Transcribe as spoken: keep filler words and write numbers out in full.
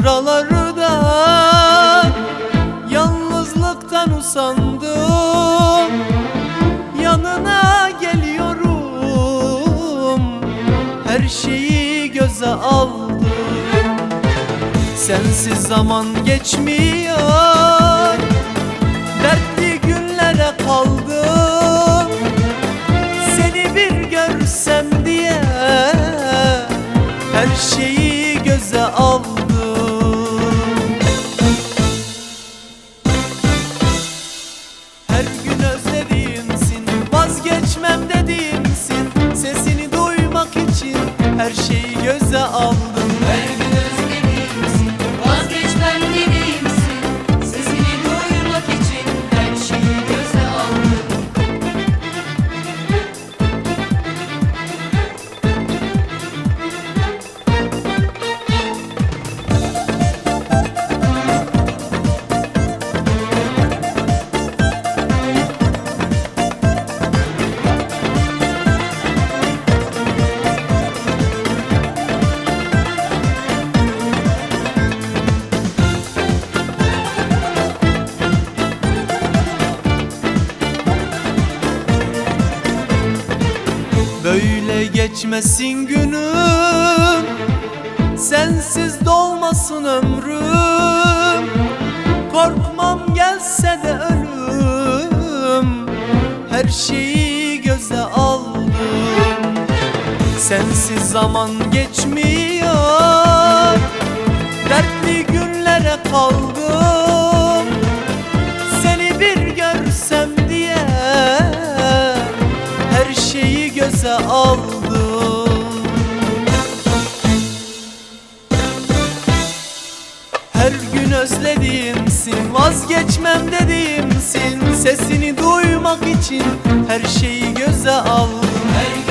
buralarda yalnızlıktan usandım. Yanına geliyorum, her şeyi göze aldım. Sensiz zaman geçmiyor, dertli günlere kaldım. Seni bir görsem diye her şeyi göze aldım. Her gün özlediğimsin, vazgeçmem dediğimsin. Sesini duymak için her şeyi göze aldım. Her gün özlediğimsin, vazgeçmem dediğimsin. Sesini duymak için her şeyi göze aldım. Böyle geçmesin günüm, sensiz dolmasın ömrüm. Korkmam gelse de ölüm, her şeyi göze aldım. Sensiz zaman geçmiyor, dertli günlere kaldım. Seni bir görsem diye her şeyi göze aldım. Her gün özlediğimsin, vazgeçmem dediğimsin. Sesini duymak için her şeyi göze aldım. Her